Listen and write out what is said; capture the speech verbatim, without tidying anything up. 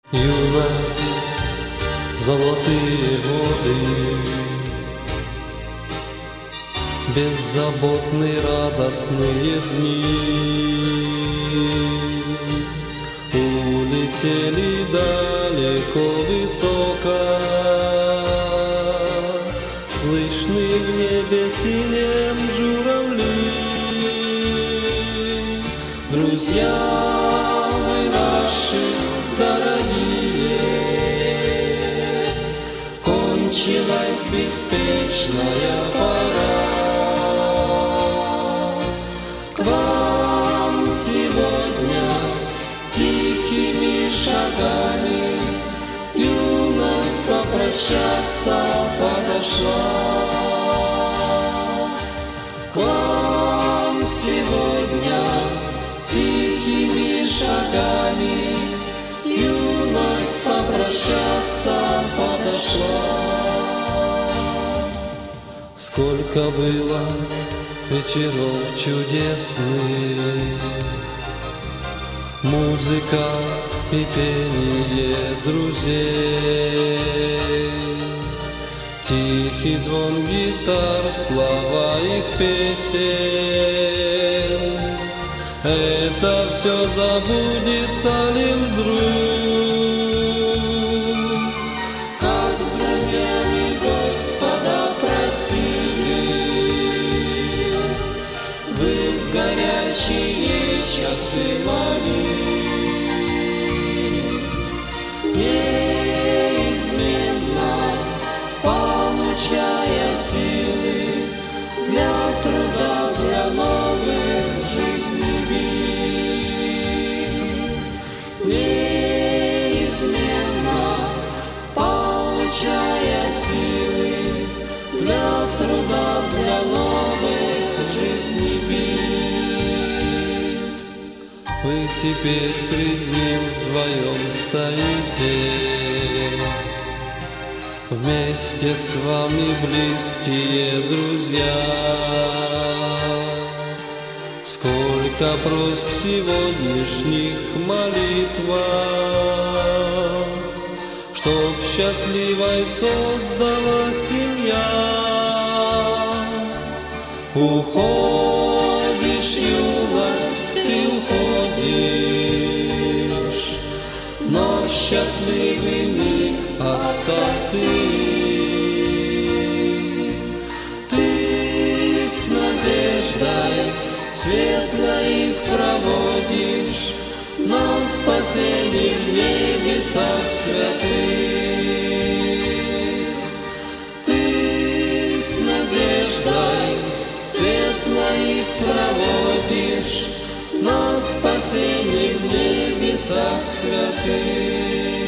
Юность, золотые годы, беззаботные радостные дни улетели далеко высоко, слышны в небе синем журавли. Друзья вы наши дорогие, кончилась беспечная пора. К вам сегодня тихими шагами юность попрощаться подошла. К вам сегодня тихими шагами юность попрощаться подошла. Сколько было вечеров чудесных, музыка и пение друзей, тихий звон гитар, слова их песен. Это все забудется ли вдруг? Как с друзьями Господа просили, вы в горячие часы молились, неизменно получая силы для труда, для новых жизней вид. Неизменно получая силы для труда, для новых жизней вид. Вы теперь пред ним вдвоем стоите, вместе с вами близкие друзья. Сколько просьб в сегодняшних молитвах, чтоб счастливой создалась семья. Уходишь, юность, ты уходишь, но счастливый миг остался ты. Ты с надеждой светло их проводишь на спасение в небесах святых. Ты с надеждой светло их проводишь на спасение в небесах святых.